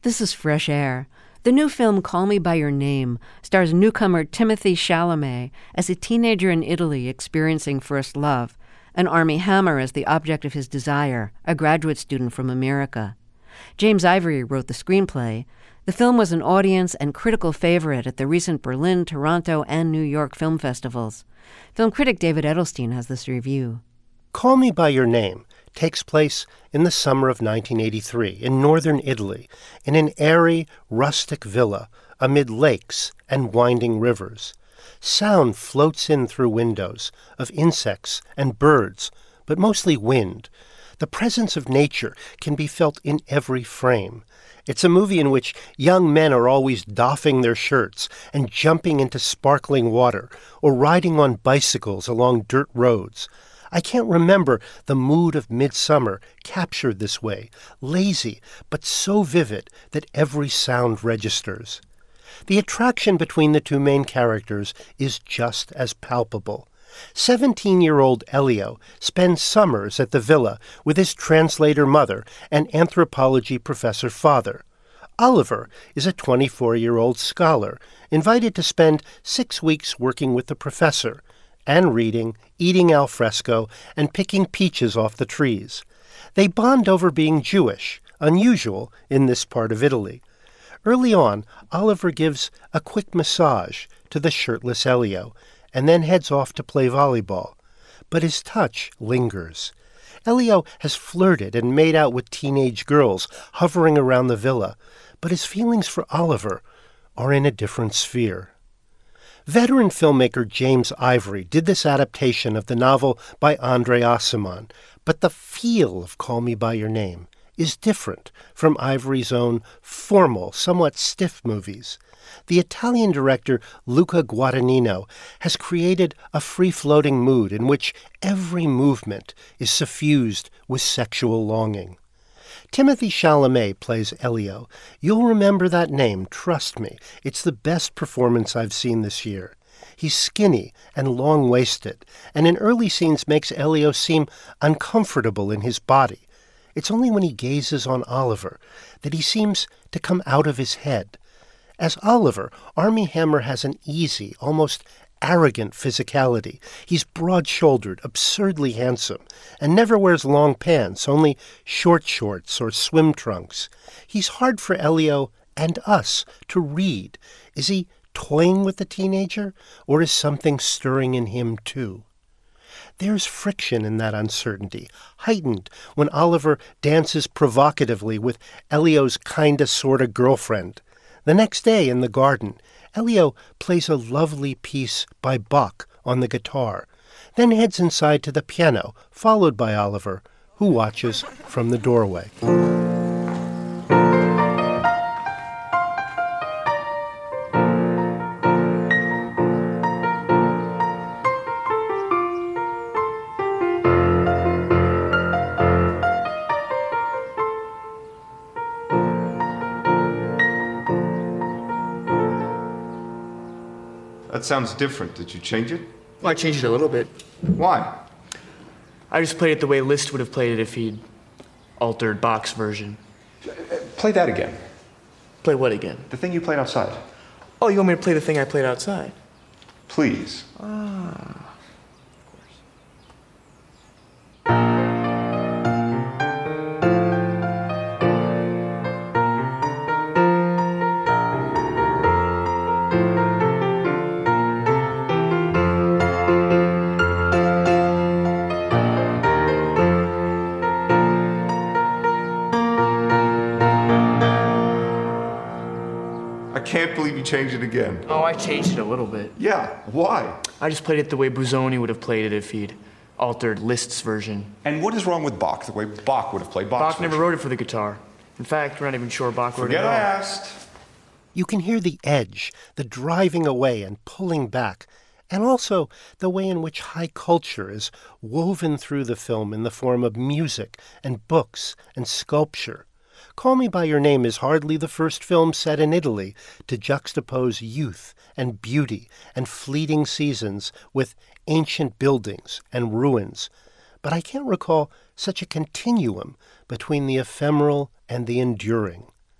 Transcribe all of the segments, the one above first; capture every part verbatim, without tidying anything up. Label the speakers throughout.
Speaker 1: This is Fresh Air. The new film Call Me By Your Name stars newcomer Timothée Chalamet as a teenager in Italy experiencing first love, and Armie Hammer as the object of his desire, a graduate student from America. James Ivory wrote the screenplay. The film was an audience and critical favorite at the recent Berlin, Toronto, and New York film festivals. Film critic David Edelstein has this review.
Speaker 2: Call Me By Your Name takes place in the summer of nineteen eighty-three in northern Italy, in an airy, rustic villa amid lakes and winding rivers. Sound floats in through windows of insects and birds, but mostly wind. The presence of nature can be felt in every frame. It's a movie in which young men are always doffing their shirts and jumping into sparkling water or riding on bicycles along dirt roads. I can't remember the mood of midsummer captured this way, lazy but so vivid that every sound registers. The attraction between the two main characters is just as palpable. Seventeen-year-old Elio spends summers at the villa with his translator mother and anthropology professor father. Oliver is a twenty-four-year-old scholar, invited to spend six weeks working with the professor, and reading, eating al fresco, and picking peaches off the trees. They bond over being Jewish, unusual in this part of Italy. Early on, Oliver gives a quick massage to the shirtless Elio, and then heads off to play volleyball. But his touch lingers. Elio has flirted and made out with teenage girls hovering around the villa, but his feelings for Oliver are in a different sphere. Veteran filmmaker James Ivory did this adaptation of the novel by Andre Aciman, but the feel of Call Me By Your Name is different from Ivory's own formal, somewhat stiff movies. The Italian director Luca Guadagnino has created a free-floating mood in which every movement is suffused with sexual longing. Timothée Chalamet plays Elio. You'll remember that name, trust me. It's the best performance I've seen this year. He's skinny and long-waisted, and in early scenes makes Elio seem uncomfortable in his body. It's only when he gazes on Oliver that he seems to come out of his head. As Oliver, Armie Hammer has an easy, almost arrogant physicality. He's broad-shouldered, absurdly handsome, and never wears long pants, only short shorts or swim trunks. He's hard for Elio and us to read. Is he toying with the teenager, or is something stirring in him too? There's friction in that uncertainty, heightened when Oliver dances provocatively with Elio's kinda sorta girlfriend. The next day in the garden, Elio plays a lovely piece by Bach on the guitar, then heads inside to the piano, followed by Oliver, who watches from the doorway.
Speaker 3: That sounds different. Did you change it?
Speaker 4: Well, I changed it a little bit.
Speaker 3: Why?
Speaker 4: I just played it the way Liszt would have played it if he'd altered Bach's version.
Speaker 3: Play that again.
Speaker 4: Play what again?
Speaker 3: The thing you played outside.
Speaker 4: Oh, you want me to play the thing I played outside?
Speaker 3: Please.
Speaker 4: Ah.
Speaker 3: I can't believe you changed it again.
Speaker 4: Oh, I changed it a little bit.
Speaker 3: Yeah, why?
Speaker 4: I just played it the way Busoni would have played it if he'd altered Liszt's version.
Speaker 3: And what is wrong with Bach, the way Bach would have played Bach's
Speaker 4: Bach never
Speaker 3: version?
Speaker 4: wrote it for the guitar. In fact, we're not even sure Bach wrote it
Speaker 3: Forget
Speaker 4: at all.
Speaker 3: I asked.
Speaker 2: You can hear the edge, the driving away and pulling back, and also the way in which high culture is woven through the film in the form of music and books and sculpture. Call Me By Your Name is hardly the first film set in Italy to juxtapose youth and beauty and fleeting seasons with ancient buildings and ruins, but I can't recall such a continuum between the ephemeral and the enduring.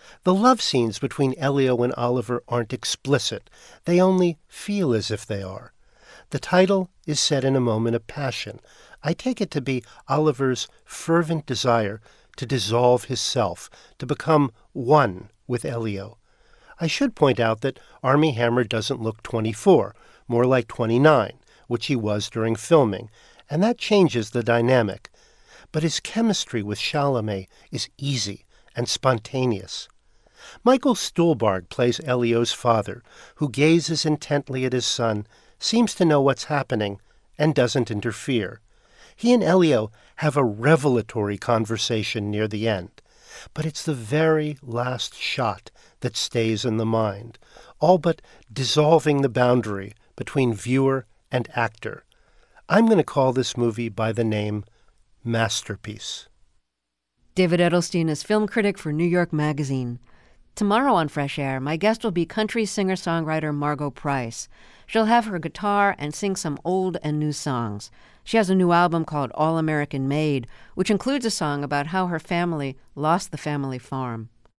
Speaker 2: The love scenes between Elio and Oliver aren't explicit. They only feel as if they are. The title is set in a moment of passion. I take it to be Oliver's fervent desire to dissolve his self, to become one with Elio. I should point out that Armie Hammer doesn't look twenty-four, more like twenty-nine, which he was during filming, and that changes the dynamic. But his chemistry with Chalamet is easy and spontaneous. Michael Stuhlbarg plays Elio's father, who gazes intently at his son, seems to know what's happening, and doesn't interfere. He and Elio have a revelatory conversation near the end, but it's the very last shot that stays in the mind, all but dissolving the boundary between viewer and actor. I'm going to call this movie by the name Masterpiece.
Speaker 1: David Edelstein is film critic for New York Magazine. Tomorrow on Fresh Air, my guest will be country singer-songwriter Margo Price. She'll have her guitar and sing some old and new songs. She has a new album called All American Made, which includes a song about how her family lost the family farm.